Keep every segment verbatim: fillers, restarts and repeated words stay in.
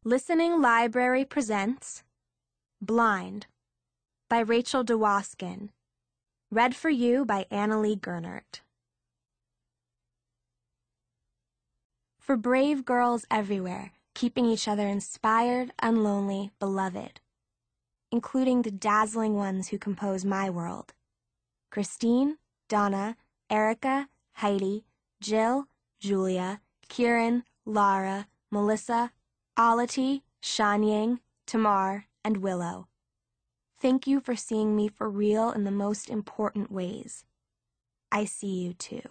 Listening Library presents Blind by Rachel DeWaskin. Read for you by Annalee Gernert. For brave girls everywhere, keeping each other inspired, unlonely, beloved, including the dazzling ones who compose my world. Christine, Donna, Erica, Heidi, Jill, Julia, Kieran, Lara, Melissa, Alati, Shanyang, Tamar, and Willow. Thank you for seeing me for real in the most important ways. I see you too.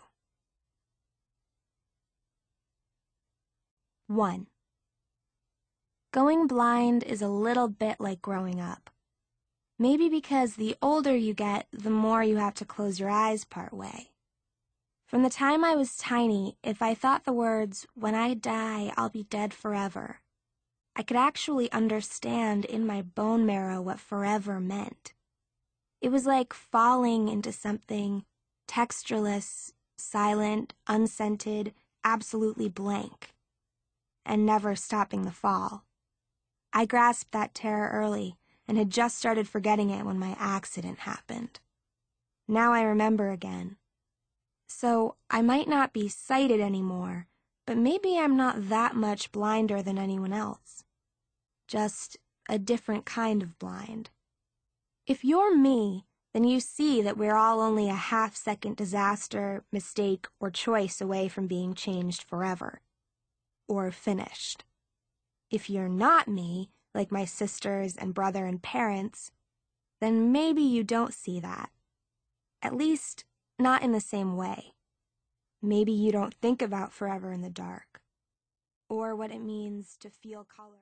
one. Going blind is a little bit like growing up. Maybe because the older you get, the more you have to close your eyes part way. From the time I was tiny, if I thought the words, "When I die, I'll be dead forever," I could actually understand in my bone marrow what forever meant. It was like falling into something textureless, silent, unscented, absolutely blank, and never stopping the fall. I grasped that terror early and had just started forgetting it when my accident happened. Now I remember again. So I might not be sighted anymore, but maybe I'm not that much blinder than anyone else. Just a different kind of blind. If you're me, then you see that we're all only a half-second disaster, mistake, or choice away from being changed forever. Or finished. If you're not me, like my sisters and brother and parents, then maybe you don't see that. At least, not in the same way. Maybe you don't think about forever in the dark, or what it means to feel color.